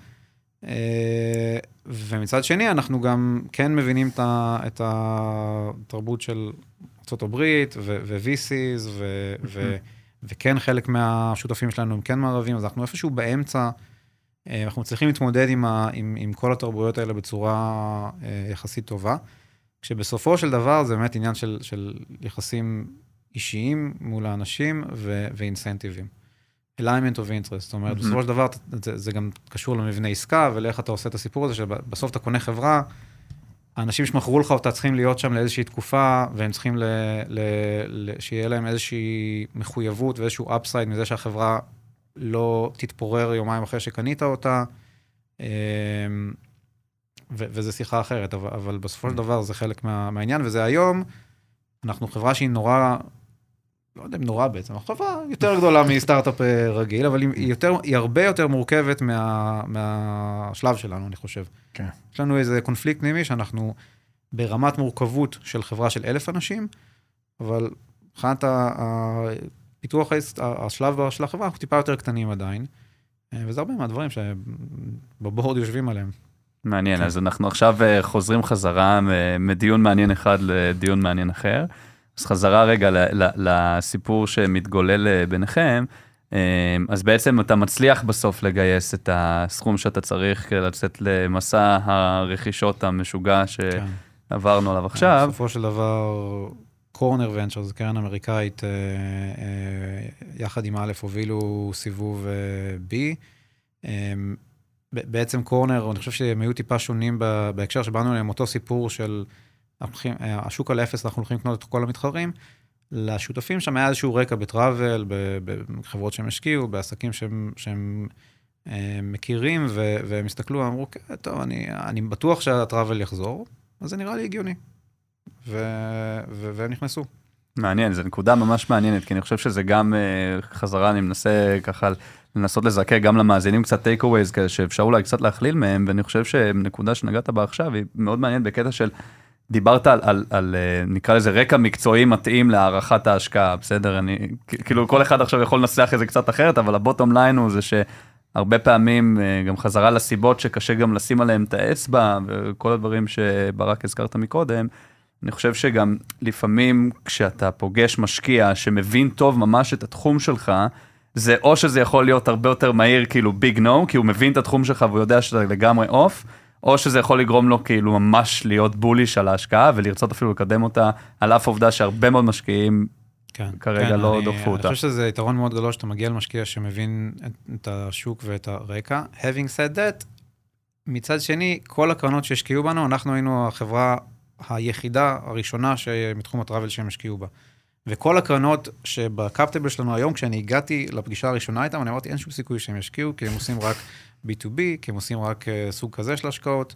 ומצד שני, אנחנו גם כן מבינים את התרבות של ארצות הברית, ו-וי סי'ס, וכן חלק מהשותפים שלנו הם כן מערבים, אז אנחנו איפשהו באמצע, אנחנו מצליחים להתמודד עם, ה, עם, עם כל התרבויות האלה בצורה יחסית טובה, כשבסופו של דבר זה באמת עניין של, של יחסים אישיים מול האנשים ואינסנטיבים. alignment of interest, זאת אומרת, בסופו של דבר זה, זה גם קשור למבנה עסקה, ולאיך אתה עושה את הסיפור הזה, שבסוף אתה קונה חברה, האנשים שמכרו לך אותה צריכים להיות שם לאיזושהי תקופה, והם צריכים ל, ל, ל, שיהיה להם איזושהי מחויבות ואיזשהו upside מזה שהחברה לא תתפורר יומיים אחרי שקנית אותה, ו- וזה שיחה אחרת, אבל, אבל בסופו של דבר זה חלק מה, מהעניין, וזה היום, אנחנו חברה שהיא נורא, לא יודע אם נורא בעצם, אנחנו חברה יותר גדולה מסטארט-אפ רגיל, אבל היא, יותר, היא הרבה יותר מורכבת מה, מהשלב שלנו, אני חושב. כן. יש לנו איזה קונפליקט פנימי, שאנחנו ברמת מורכבות של חברה של אלף אנשים, אבל מבחינת פיתוח השלב של החברה, אנחנו טיפה יותר קטנים עדיין, וזה הרבה מהדברים שבבורד יושבים עליהם. מעניין, אז אנחנו עכשיו חוזרים חזרה מדיון מעניין אחד לדיון מעניין אחר, אז חזרה רגע לסיפור שמתגולל ביניכם, אז בעצם אתה מצליח בסוף לגייס את הסכום שאתה צריך כדי לצאת למסע הרכישות המשוגע שעברנו עליו עכשיו. בסופו של דבר... קורנר ונצ'ר, זו קרן אמריקאית, יחד עם א' הובילו סיבוב B. בעצם קורנר, אני חושב שהם היו טיפה שונים בהקשר שבאנו להם אותו סיפור של השוק על אפס, אנחנו הולכים לקנות את כל המתחרים. לשותפים שם היה איזשהו רקע בטראבל, בחברות שהם השקיעו, בעסקים שהם, שהם מכירים, והם הסתכלו, אמרו, טוב, אני, אני בטוח שהטראבל יחזור, אז זה נראה לי הגיוני. והם נכנסו. מעניין, זו נקודה ממש מעניינת, כי אני חושב שזה גם חזרה, אני מנסה ככה לנסות לזקק גם למאזינים קצת take-aways כאלה שאפשר אולי קצת להכליל מהם, ואני חושב שנקודה שנגעת בה עכשיו היא מאוד מעניינת בקטע של, דיברת על, על, על נקרא לזה רקע מקצועי מתאים להערכת ההשקעה, בסדר? אני, כאילו כל אחד עכשיו יכול לנסח את זה קצת אחרת, אבל הבוטום ליין הוא זה שהרבה פעמים גם חזרה לסיבות שקשה גם לשים עליהם את האצבע, וכל הדברים שברק הזכרת מקודם, אני חושב שגם לפעמים כשאתה פוגש משקיע שמבין טוב ממש את התחום שלך, זה או שזה יכול להיות הרבה יותר מהיר, כאילו ביג נו, כי הוא מבין את התחום שלך והוא יודע שזה לגמרי אוף, או שזה יכול לגרום לו כאילו ממש להיות בוליש על ההשקעה, ולרצות אפילו לקדם אותה, על אף עובדה שהרבה מאוד משקיעים כן, כרגע כן, לא אני, דוחפו אותה. אני חושב שזה יתרון מאוד גדול שאתה מגיע למשקיע שמבין את, את השוק ואת הרקע. Having said that, מצד שני, כל הקרנות שהשקיעו בנו, אנחנו היינו החברה היחידה הראשונה מתחום הטראבל שהם השקיעו בה. וכל הקרנות שבקאפטבל שלנו היום, כשאני הגעתי לפגישה הראשונה איתם, אני אמרתי, אין שום סיכוי שהם ישקיעו, כי הם עושים רק בי טו בי, כי הם עושים רק סוג כזה של השקעות,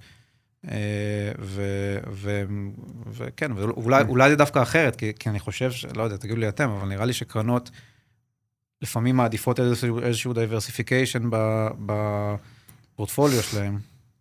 וכן, ואולי זה דווקא אחרת, כי אני חושב, לא יודע, תגידו לי אתם, אבל נראה לי שקרנות לפעמים מעדיפות איזשהו diversification בפורטפוליו שלהם.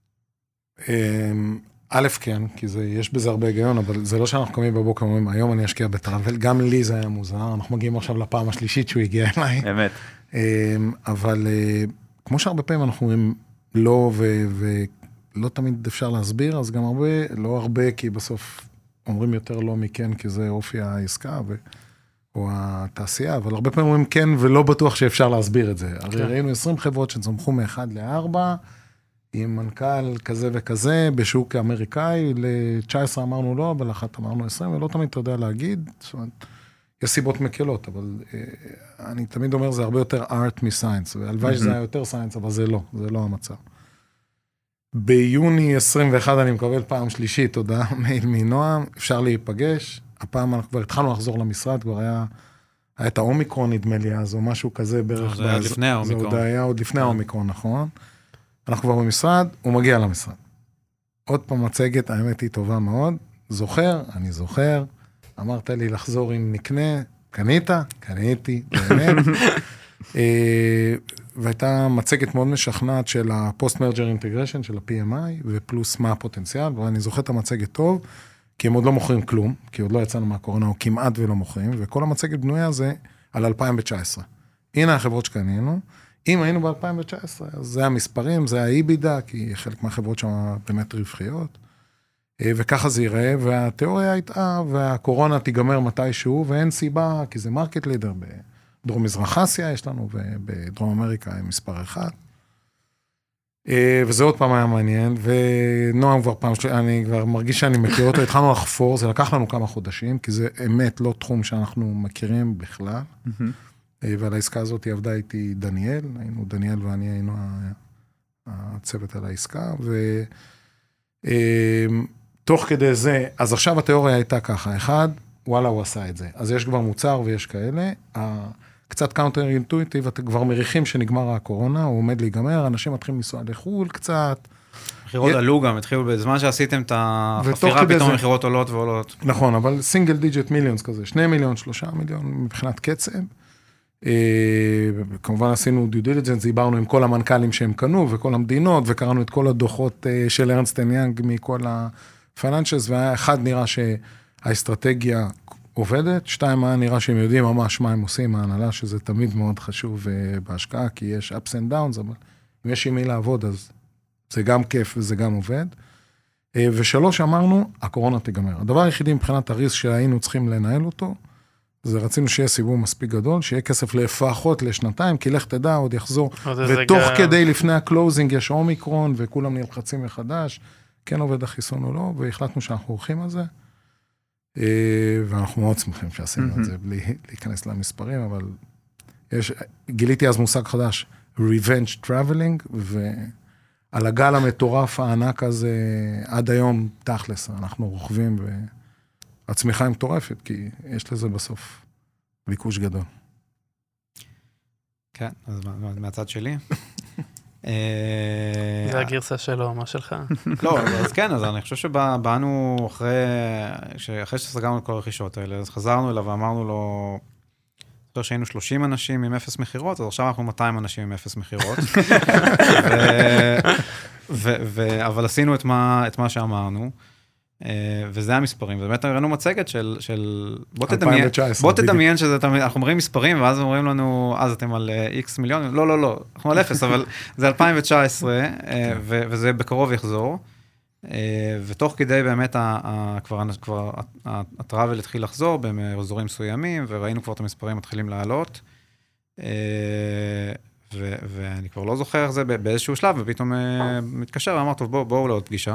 א', כן, כי זה, יש בזה הרבה היגיון, אבל זה לא שאנחנו קמים בבוקר, אומרים, היום אני אשקיע בטראבל, גם לי זה היה מוזר, אנחנו מגיעים עכשיו לפעם השלישית שהוא הגיע אליי. אמת. אבל כמו שהרבה פעמים אנחנו אומרים לא, ולא תמיד אפשר להסביר, אז גם הרבה, לא הרבה, כי בסוף אומרים יותר לא מכן, כי זה אופי העסקה, או התעשייה, אבל הרבה פעמים אומרים כן, ולא בטוח שאפשר להסביר את זה. הרי ראינו עשרים חברות שצמחו מאחד לארבע, עם מנכ"ל כזה וכזה, בשוק האמריקאי, ל-תשע עשרה אמרנו לא, אבל אחת אמרנו עשרים, ולא תמיד אתה יודע להגיד, זאת אומרת, יש סיבות מקלות, אבל אה, אני תמיד אומר, זה הרבה יותר art מ-science, והלוואי שזה היה יותר science, אבל זה לא, זה לא המצב. ביוני עשרים ואחת אני מקבל פעם שלישית, תודה, מייל מנועם, אפשר להיפגש, הפעם אנחנו כבר התחלנו לחזור למשרד, כבר היה, היה את האומיקרון נדמה לי, אז או משהו כזה בערך. זה היה עוד לפני האומיקרון. זה היה עוד לפני האומיקרון, נכון? אנחנו כבר במשרד, הוא מגיע למשרד. עוד פעם מצגת, האמת היא טובה מאוד, זוכר, אני זוכר, אמרת לי לחזור אם נקנה, קנית? קניתי, באמת. והייתה מצגת מאוד משכנעת של ה-Post-Merger Integration, של ה-פי אם איי, ופלוס מה הפוטנציאל, ואני זוכר את המצגת טוב, כי הם עוד לא מוכרים כלום, כי עוד לא יצאנו מהקורונה, או כמעט ולא מוכרים, וכל המצגת בנויה זה על אלפיים תשע עשרה. הנה החברות שקנינו, אם היינו ב-אלפיים תשע עשרה, אז זה המספרים, זה ה-איבידה, כי חלק מהחברות שם באמת רווחיות, וככה זה ייראה, והתיאוריה הייתה, והקורונה תיגמר מתישהו, ואין סיבה, כי זה מרקט לידר בדרום מזרח אסיה, יש לנו, ובדרום אמריקה הם מספר אחד. וזה עוד פעם היה מעניין, ונועם כבר פעם, אני כבר מרגיש שאני מכיר אותו, התחלנו לחפור, זה לקח לנו כמה חודשים, כי זה אמת לא תחום שאנחנו מכירים בכלל, ועל העסקה הזאת עבדה איתי דניאל, היינו דניאל ואני היינו הצוות על העסקה, ותוך כדי זה, אז עכשיו התיאוריה הייתה ככה, אחד, וואלה הוא עשה את זה, אז יש כבר מוצר ויש כאלה, קצת קאונטר אינטואיטיב, אתם כבר מריחים שנגמר הקורונה, הוא עומד להיגמר, אנשים מתחילים לנסוע לחול קצת. מחירות עלו גם, התחילו בזמן שעשיתם את החפירה, פתאום מחירות עולות ועולות. נכון, אבל סינגל דיג'ט מיליונס כזה, שני מיליון, שלושה מיליון מבחינת קצב. כמובן עשינו דיו דיליג'נס, דיברנו עם כל המנכ"לים שהם קנו, וכל המדינות, וקראנו את כל הדוחות של ארנסט אנד יאנג מכל הפייננשלס, ואחד נראה שהאסטרטגיה עובדת, שתיים היה נראה שהם יודעים ממש מה הם עושים, ההנהלה, שזה תמיד מאוד חשוב בהשקעה, כי יש ups and downs, אבל אם יש עם מי לעבוד, אז זה גם כיף וזה גם עובד. ושלוש, אמרנו, הקורונה תיגמר. הדבר היחידי מבחינת הריסק שהיינו צריכים לנהל אותו, זה רצינו שיהיה סיבוב מספיק גדול, שיהיה כסף לפחות לשנתיים, כי לך תדע, עוד יחזור, ותוך כדי לפני הקלוזינג יש אומיקרון, וכולם נלחצים מחדש, כן עובד החיסון או לא, והחלטנו שאנחנו הולכים על זה, ואנחנו מאוד שמחים שעשינו את זה, בלי להיכנס למספרים, אבל יש, גיליתי אז מושג חדש, revenge traveling, ועל הגל המטורף הענק הזה, עד היום תכלס, אנחנו רוכבים, והצמיחה היא מטורפת, כי יש לזה בסוף ביקוש גדול. כן, אז מהצד שלי. זה הגרסה שלו, מה שלך? לא, אז כן, אז אני חושב שבאנו אחרי, אחרי שסגרנו את כל הרכישות האלה, אז חזרנו אליו ואמרנו לו, זוכר שהיינו שלושים אנשים עם אפס מחירות, אז עכשיו אנחנו מאתיים אנשים עם אפס מחירות. אבל עשינו את מה שאמרנו, וזה המספרים, ובאמת ראינו מצגת של, בוא תדמיין שזה, אנחנו אומרים מספרים, ואז אומרים לנו, אז אתם על X מיליון, לא, לא, לא, אנחנו על אפס, אבל זה אלפיים תשע עשרה, וזה בקרוב יחזור, ותוך כדי באמת, כבר הטראבל התחיל לחזור, באזורים מסוימים, וראינו כבר את המספרים מתחילים לעלות, ואני כבר לא זוכר איך זה באיזשהו שלב, ופתאום מתקשר ואמר, טוב, בואו לעוד פגישה.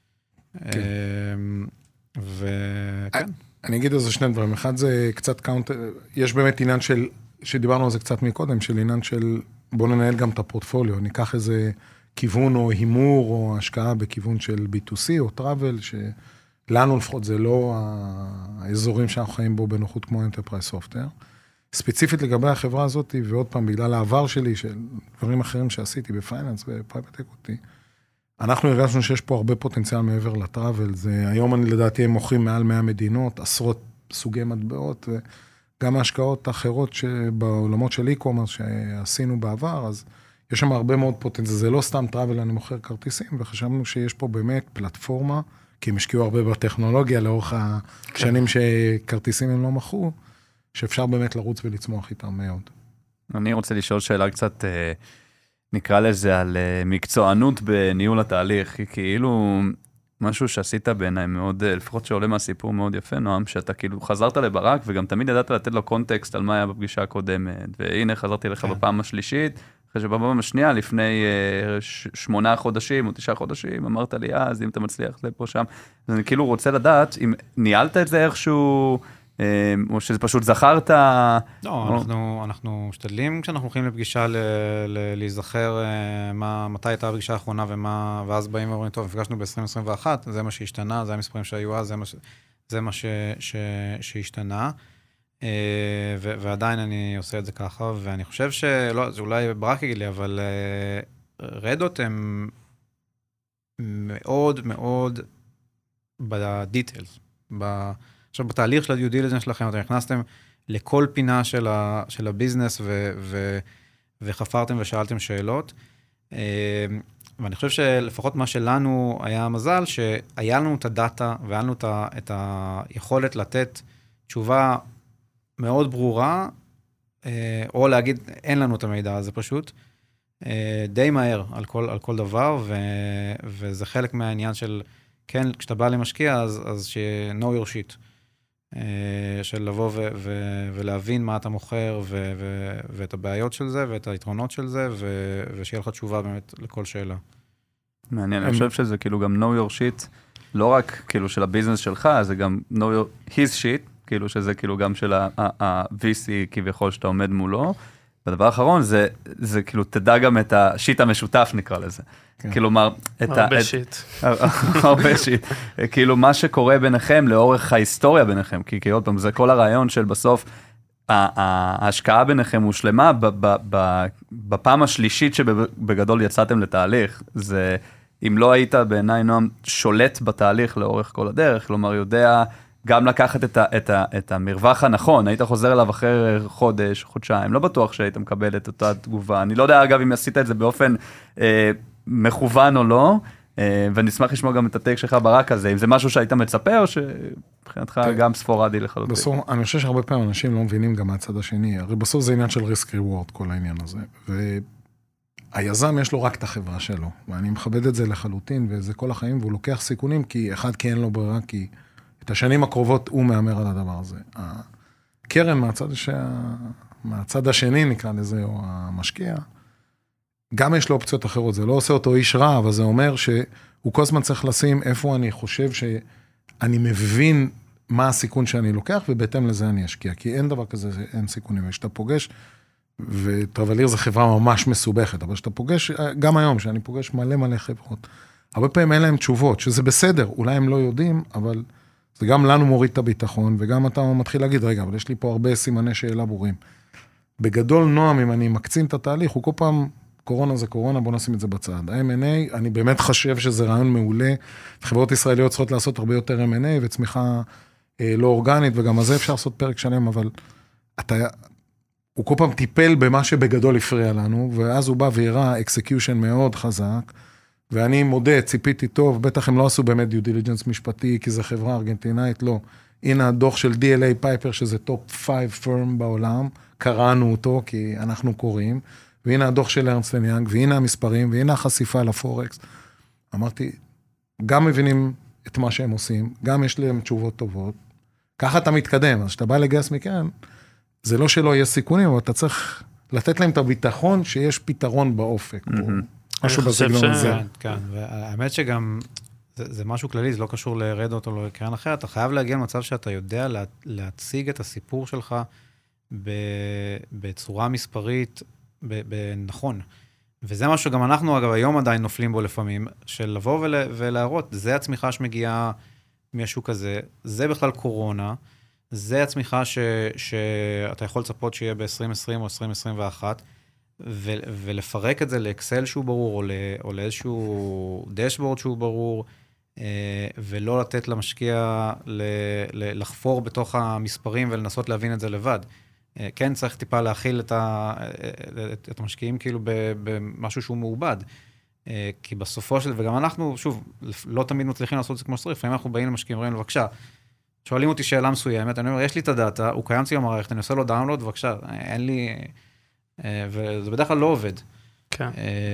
וכן. אני אגיד על זה שני דברים. אחד זה קצת קאונטר, יש באמת עניין של, שדיברנו על זה קצת מקודם, של עניין של בוא ננהל גם את הפורטפוליו, ניקח איזה כיוון או הימור או השקעה בכיוון של בי טו סי או טראבל, שלנו לפחות זה לא האזורים שאנחנו חיים בו בנוחות כמו Enterprise Software. ספציפית לגבי החברה הזאת, ועוד פעם בגלל העבר שלי, של דברים אחרים שעשיתי בפייננס ופרייבט אקוטי, אנחנו הרגשנו שיש פה הרבה פוטנציאל מעבר לטראבל, זה היום אני לדעתי הם מוכרים מעל מאה מדינות, עשרות סוגי מטבעות, וגם ההשקעות האחרות שבעולמות של אי-קומרס שעשינו בעבר, אז יש שם הרבה מאוד פוטנציאל, זה לא סתם טראבל, אני מוכר כרטיסים, וחשבנו שיש פה באמת פלטפורמה, כי הם השקיעו הרבה בטכנולוגיה לאורך השנים שכרטיסים הם לא מכרו, שאפשר באמת לרוץ ולצמוח איתם מאוד. אני רוצה לשאול שאלה קצת, נקרא לזה על מקצוענות בניהול התהליך, כי כאילו משהו שעשית בעיניי מאוד, לפחות שעולה מהסיפור מאוד יפה, נועם, שאתה כאילו חזרת לברק, וגם תמיד ידעת לתת לו קונטקסט על מה היה בפגישה הקודמת, והנה חזרתי לך בפעם השלישית, אחרי שבפעם השנייה, לפני שמונה חודשים או תשעה חודשים, אמרת לי, אז אם אתה מצליח, זה פה שם, אז אני כאילו רוצה לדעת, אם ניהלת את זה איכשהו, או שזה פשוט זכרת? לא, אנחנו משתדלים כשאנחנו הולכים לפגישה להיזכר מתי הייתה הפגישה האחרונה ואז באים ואומרים, טוב, נפגשנו ב-עשרים עשרים ואחת, זה מה שהשתנה, זה המספרים שהיו אז, זה מה שהשתנה, ועדיין אני עושה את זה ככה, ואני חושב שלא, זה אולי ברק יגיד לי, אבל רדות הם מאוד מאוד בדיטלס, ב... עכשיו, בתהליך של הדיו דיליג'נס שלכם, אתם נכנסתם לכל פינה של, ה, של הביזנס ו, ו, וחפרתם ושאלתם שאלות. ואני חושב שלפחות מה שלנו היה המזל, שהיה לנו את הדאטה והיה לנו את, ה, את היכולת לתת תשובה מאוד ברורה, או להגיד, אין לנו את המידע הזה פשוט, די מהר על כל, על כל דבר, ו, וזה חלק מהעניין של, כן, כשאתה בא למשקיע, אז, אז ש-know your shit. של לבוא ו- ו- ולהבין מה אתה מוכר, ו- ו- ואת הבעיות של זה, ואת היתרונות של זה, ו- ושיהיה לך תשובה באמת לכל שאלה. מעניין, אני חושב שזה כאילו גם know your shit, לא רק כאילו של הביזנס שלך, זה גם know your his shit, כאילו שזה כאילו גם של ה-וי סי כביכול שאתה עומד מולו, והדבר האחרון זה, זה כאילו תדע גם את השיט המשותף נקרא לזה. כלומר, הרבה שיט. הרבה שיט. כאילו מה שקורה ביניכם לאורך ההיסטוריה ביניכם, כי עוד פעם זה כל הרעיון של בסוף, ההשקעה ביניכם הושלמה בפעם השלישית שבגדול יצאתם לתהליך. זה, אם לא היית בעיניי נועם שולט בתהליך לאורך כל הדרך, כלומר יודע גם לקחת את, ה, את, ה, את המרווח הנכון, היית חוזר אליו אחרי חודש, חודשיים, לא בטוח שהיית מקבל את אותה תגובה. אני לא יודע אגב אם עשית את זה באופן אה, מכוון או לא, אה, ואני אשמח לשמוע גם את הטייק שלך ברק הזה, אם זה משהו שהיית מצפה או שבחינתך גם ספורדי לחלוטין. בסוף, אני חושב שהרבה פעמים אנשים לא מבינים גם מהצד השני, הרי בסוף זה עניין של ריסק ריוורד כל העניין הזה, והיזם יש לו רק את החברה שלו, ואני מכבד את זה לחלוטין, וזה כל החיים, והוא לוקח סיכונים, כי אחד כי אין לו ברירה, כי את השנים הקרובות הוא מאמר על הדבר הזה. הקרן מהצד, ש... מהצד השני נקרא לזה, או המשקיע, גם יש לו אופציות אחרות, זה לא עושה אותו איש רע, אבל זה אומר שהוא כל הזמן צריך לשים איפה אני חושב שאני מבין מה הסיכון שאני לוקח, ובהתאם לזה אני אשקיע, כי אין דבר כזה, אין סיכונים. כשאתה פוגש, וטרבליר זה חברה ממש מסובכת, אבל כשאתה פוגש, גם היום, שאני פוגש מלא מלא חברות, הרבה פעמים אין להם תשובות, שזה בסדר, אולי הם לא יודעים, אבל זה גם לנו מוריד את הביטחון, וגם אתה מתחיל להגיד, רגע, אבל יש לי פה הרבה סימני שאלה ברורים. בגדול נועם, אם אני מקצין את התהליך, הוא כל פעם, קורונה זה קורונה, בוא נשים את זה בצד. ה-אם אנד איי, אני באמת חושב שזה רעיון מעולה, חברות ישראליות צריכות לעשות הרבה יותר אם אנד איי, וצמיחה אה, לא אורגנית, וגם על זה אפשר לעשות פרק שלם, אבל אתה, הוא כל פעם טיפל במה שבגדול הפריע לנו, ואז הוא בא והראה אקסקיושן מאוד חזק, ואני מודה, ציפיתי טוב, בטח הם לא עשו באמת דיו דיליג'נס משפטי, כי זו חברה ארגנטינאית, לא. הנה הדוח של די אל איי פייפר, שזה טופ פייב פירם בעולם, קראנו אותו, כי אנחנו קוראים, והנה הדוח של ארנסט אנד יאנג, והנה המספרים, והנה החשיפה לפורקס. אמרתי, גם מבינים את מה שהם עושים, גם יש להם תשובות טובות, ככה אתה מתקדם, אז שאתה בא לגייס מקרן, זה לא שלא יהיה סיכונים, אבל אתה צריך לתת להם את הביטחון שיש פתרון באופק. משהו בסגנון הזה. כן, והאמת שגם זה משהו כללי, זה לא קשור לרדות או לקרן אחרת, אתה חייב להגיע למצב שאתה יודע להציג את הסיפור שלך בצורה מספרית, נכון. וזה משהו שגם אנחנו, אגב, היום עדיין נופלים בו לפעמים, של לבוא ולהראות, זה הצמיחה שמגיעה מהשוק הזה, זה בכלל קורונה, זה הצמיחה שאתה יכול לצפות שיהיה ב-עשרים עשרים או עשרים עשרים ואחת, ולפרק את זה לאקסל שהוא ברור, או לאיזשהו דשבורד שהוא ברור, ולא לתת למשקיע לחפור בתוך המספרים ולנסות להבין את זה לבד. כן, צריך טיפה להכיל את, ה, את המשקיעים כאילו במשהו שהוא מעובד. כי בסופו של, וגם אנחנו, שוב, לא תמיד מצליחים לעשות את זה כמו שצריך, לפעמים אנחנו באים למשקיעים, אומרים, בבקשה, שואלים אותי שאלה מסוימת, אני אומר, יש לי את הדאטה, הוא קיים אצלי במערכת, אני עושה לו דאונלוד, בבקשה, אין לי, וזה בדרך כלל לא עובד. כן.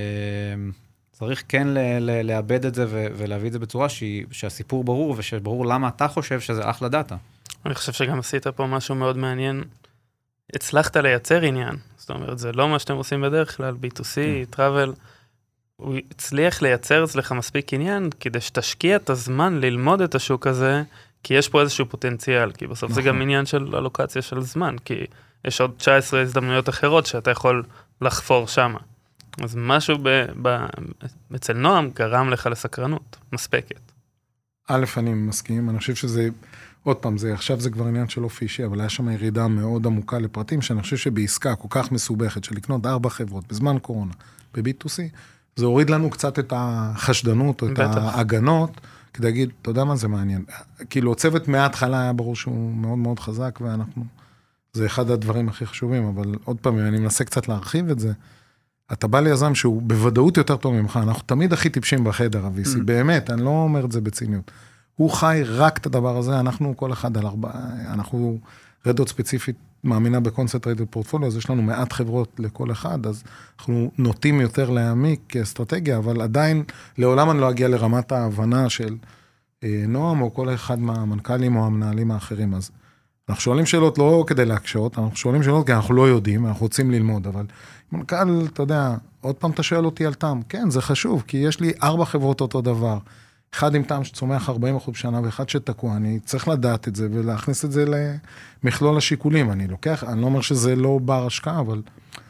צריך כן לאבד את זה ולהביא את זה בצורה שהסיפור ברור, ושברור למה אתה חושב שזה אחלה דאטה. אני חושב שגם עשית פה משהו מאוד מעניין. הצלחת לייצר עניין. זאת אומרת, זה לא מה שאתם עושים בדרך כלל, בי טו סי, טראבל. הוא הצליח לייצר אצלך מספיק עניין, כדי שתשקיע את הזמן ללמוד את השוק הזה, כי יש פה איזשהו פוטנציאל, כי בסוף זה גם עניין של אלוקציה של זמן, כי יש עוד תשע עשרה הזדמנויות אחרות שאתה יכול לחפור שם. אז משהו ב, ב, אצל נועם גרם לך לסקרנות, מספקת. א', אני מסכים, אני חושב שזה, עוד פעם, זה, עכשיו זה כבר עניין של אופי אישי, אבל היה שם ירידה מאוד עמוקה לפרטים, שאני חושב שבעסקה כל כך מסובכת, של לקנות ארבע חברות בזמן קורונה, ב-בי טו סי, זה הוריד לנו קצת את החשדנות, או את בטח. ההגנות, כדי להגיד, אתה יודע מה זה מעניין. כאילו, הצוות מההתחלה היה ברור שהוא מאוד מאוד חזק, ואנחנו, זה אחד הדברים הכי חשובים, אבל עוד פעם, אני מנסה קצת להרחיב את זה, אתה בא ליזם שהוא בוודאות יותר טוב ממך, אנחנו תמיד הכי טיפשים בחדר, אביסי, באמת, אני לא אומר את זה בציניות. הוא חי רק את הדבר הזה, אנחנו כל אחד על ארבע, אנחנו רדות ספציפית מאמינה בקונסנטרייטד פורטפוליו, אז יש לנו מעט חברות לכל אחד, אז אנחנו נוטים יותר להעמיק כאסטרטגיה, אבל עדיין לעולם אני לא אגיע לרמת ההבנה של נועם, או כל אחד מהמנכ"לים או המנהלים האחרים, אז אנחנו שואלים שאלות לא כדי להקשות, אנחנו שואלים שאלות כי אנחנו לא יודעים, אנחנו רוצים ללמוד, אבל מנכ"ל, אתה יודע, עוד פעם אתה שואל אותי על טעם, כן, זה חשוב, כי יש לי ארבע חברות אותו דבר, אחד עם טעם שצומח ארבעים אחוז בשנה, ואחד שתקוע, אני צריך לדעת את זה, ולהכניס את זה למכלול השיקולים, אני לוקח, אני לא אומר שזה לא בר השקעה, אבל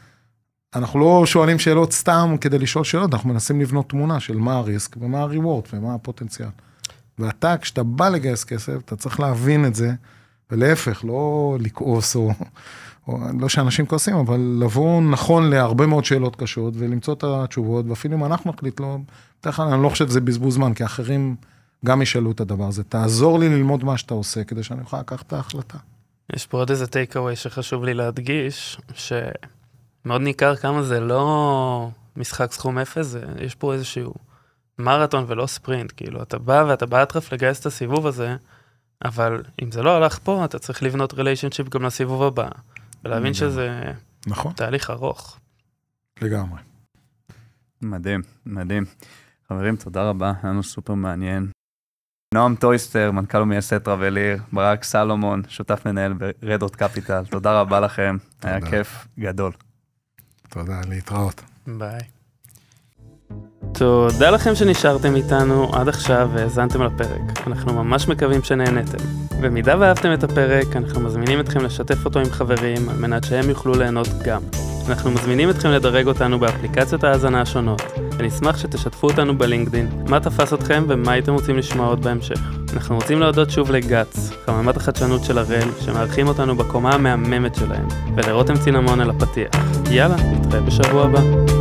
אנחנו לא שואלים שאלות סתם כדי לשאול שאלות, אנחנו מנסים לבנות תמונה של מה הריסק, ומה הריוורד, ומה הפוטנציאל. ואתה, כשאתה בא לגייס כסף, אתה צריך להבין את זה, ולהפך, לא לכעוס, או, או לא שאנשים כועסים, אבל לבוא נכון להרבה מאוד שאלות קשות, ולמצוא את התשובות, ואפילו אם אנחנו נחליט, לא, בדרך כלל אני לא חושב שזה בזבוז זמן, כי אחרים גם ישאלו את הדבר הזה. תעזור לי ללמוד מה שאתה עושה, כדי שאני אוכל לקחת את ההחלטה. יש פה עוד איזה take-away שחשוב לי להדגיש, שמאוד ניכר כמה זה לא משחק סכום אפס, זה, יש פה איזשהו מרתון ולא ספרינט, כאילו, אתה בא ואתה באטרף לגייס את הסיבוב הזה, אבל אם זה לא הלך פה, אתה צריך לבנות ריליישנשיפ גם לסיבוב הבא, ולהבין שזה נכון. תהליך ארוך. לגמרי. מדהים, מדהים. חברים, תודה רבה, היה לנו סופר מעניין. נועם טויסטר, מנכ"ל ומייסד טראבליר, ברק סלומון, שותף מנהל ברדות קפיטל, תודה רבה לכם, תודה. היה כיף גדול. תודה, להתראות. ביי. תודה לכם שנשארתם איתנו עד עכשיו והאזנתם לפרק. אנחנו ממש מקווים שנהנתם. במידה ואהבתם את הפרק, אנחנו מזמינים אתכם לשתף אותו עם חברים, על מנת שהם יוכלו ליהנות גם. אנחנו מזמינים אתכם לדרג אותנו באפליקציות ההאזנה השונות, ונשמח שתשתפו אותנו בלינקדין, מה תפס אתכם ומה הייתם רוצים לשמוע עוד בהמשך. אנחנו רוצים להודות שוב לגץ, חממת החדשנות של הראל, שמארחים אותנו בקומה המהממת שלהם, ולרותם צינמון על הפתיח. יאללה, נתראה בשבוע הבא.